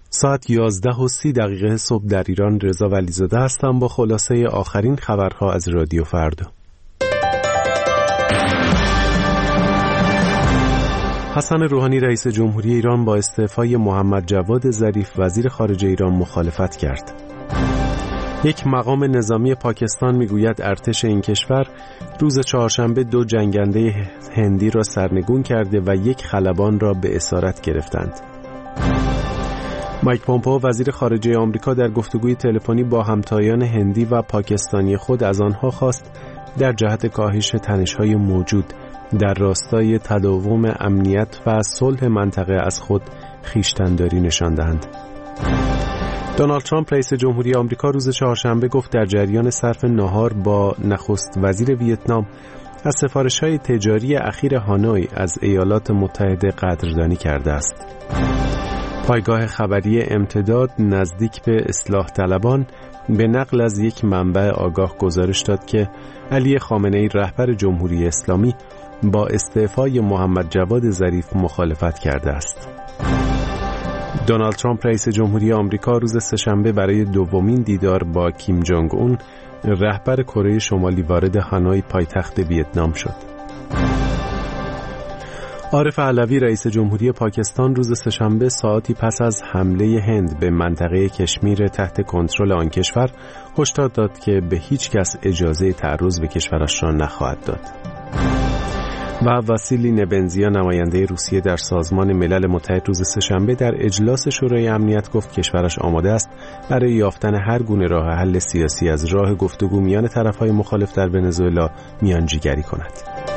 ساعت 11:30 صبح در ایران. رضا ولیزاده هستم با خلاصه آخرین خبرها از رادیو فردا. حسن روحانی رئیس جمهوری ایران با استعفای محمد جواد ظریف وزیر خارجه ایران مخالفت کرد. یک مقام نظامی پاکستان میگوید ارتش این کشور روز چهارشنبه 2 جنگنده هندی را سرنگون کرده و 1 خلبان را به اسارت گرفتند. مایک پومپئو وزیر خارجه آمریکا در گفتگوی تلفنی با همتایان هندی و پاکستانی خود از آنها خواست در جهت کاهش تنش‌های موجود در راستای تداوم امنیت و صلح منطقه از خود خویشتن‌داری نشان دهند. دونالد ترامپ رئیس جمهوری آمریکا روز چهارشنبه گفت در جریان صرف ناهار با نخست وزیر ویتنام از سفارش‌های تجاری اخیر هانوی از ایالات متحده قدردانی کرده است. پایگاه خبری امتداد نزدیک به اصلاح طلبان به نقل از یک منبع آگاه گزارش داد که علی خامنه‌ای رهبر جمهوری اسلامی با استعفای محمد جواد ظریف مخالفت کرده است. دونالد ترامپ رئیس جمهوری آمریکا روز سه‌شنبه برای دومین دیدار با کیم جونگ اون رهبر کره شمالی وارد هانوی پایتخت ویتنام شد. عارف علوی رئیس جمهوری پاکستان روز سه‌شنبه ساعتی پس از حمله هند به منطقه کشمیر تحت کنترل آن کشور هشدار داد که به هیچ کس اجازه تعرض به کشورش را نخواهد داد. و واسیلی نبنزیا نماینده روسیه در سازمان ملل متحد روز سه‌شنبه در اجلاس شورای امنیت گفت کشورش آماده است برای یافتن هر گونه راه حل سیاسی از راه گفتگو میان طرف‌های مخالف در ونزوئلا میانجیگری کند.